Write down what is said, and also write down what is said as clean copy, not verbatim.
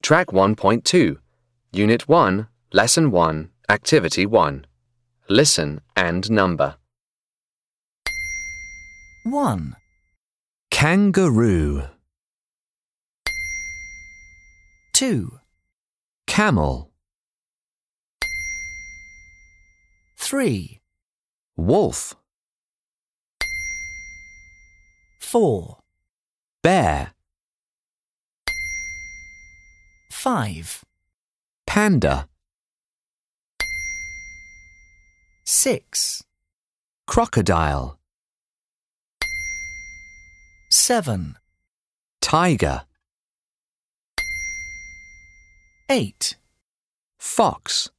Track 1.2, Unit 1, Lesson 1, Activity 1. Listen and number. 1, Kangaroo, 2, camel, 3, wolf, 4, bear, 5, panda, 6, crocodile, 7, tiger, 8, fox,